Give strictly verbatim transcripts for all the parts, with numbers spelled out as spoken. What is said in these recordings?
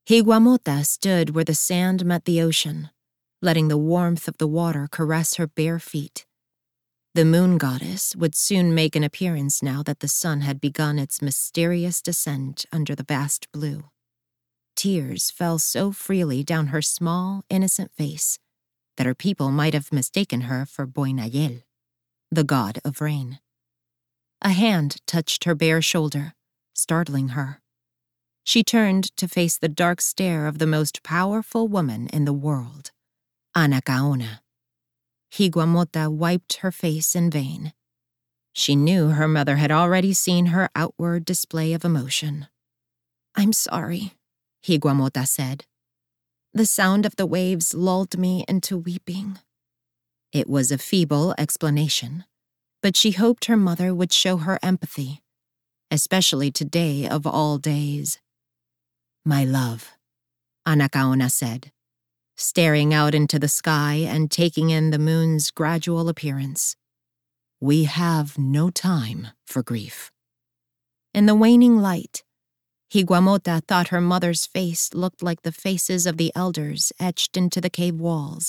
Higuamota stood where the sand met the ocean, letting the warmth of the water caress her bare feet. The moon goddess would soon make an appearance now that the sun had begun its mysterious descent under the vast blue. Tears fell so freely down her small, innocent face that her people might have mistaken her for Boinayel, the god of rain. A hand touched her bare shoulder, startling her. She turned to face the dark stare of the most powerful woman in the world, Anacaona. Higuamota wiped her face in vain. She knew her mother had already seen her outward display of emotion. "I'm sorry," Higuamota said. "The sound of the waves lulled me into weeping." It was a feeble explanation, but she hoped her mother would show her empathy, especially today of all days. "My love," Anacaona said, staring out into the sky and taking in the moon's gradual appearance. "We have no time for grief." In the waning light, Higuamota thought her mother's face looked like the faces of the elders etched into the cave walls.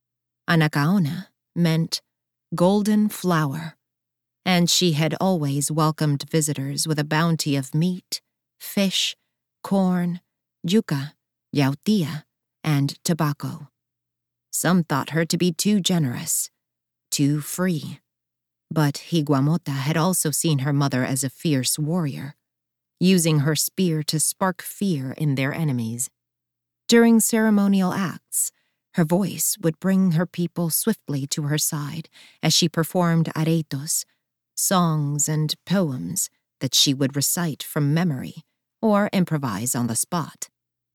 Anacaona meant golden flower, and she had always welcomed visitors with a bounty of meat, fish, corn, yuca, yautía, and tobacco. Some thought her to be too generous, too free. But Higuamota had also seen her mother as a fierce warrior, using her spear to spark fear in their enemies. During ceremonial acts, her voice would bring her people swiftly to her side as she performed areitos, songs and poems that she would recite from memory or improvise on the spot.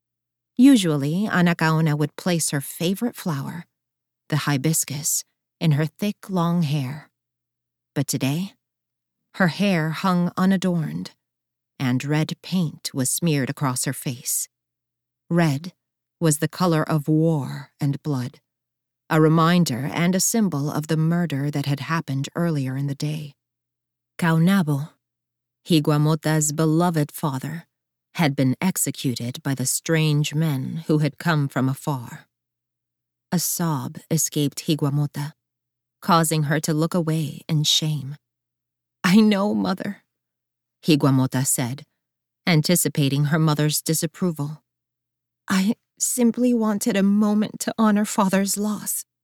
Usually, Anacaona would place her favorite flower, the hibiscus, in her thick, long hair. But today, her hair hung unadorned, and red paint was smeared across her face. Red was the color of war and blood, a reminder and a symbol of the murder that had happened earlier in the day. Caonabo, Higuamota's beloved father, had been executed by the strange men who had come from afar. A sob escaped Higuamota, causing her to look away in shame. "I know, Mother," Higuamota said, anticipating her mother's disapproval. "I simply wanted a moment to honor Father's loss."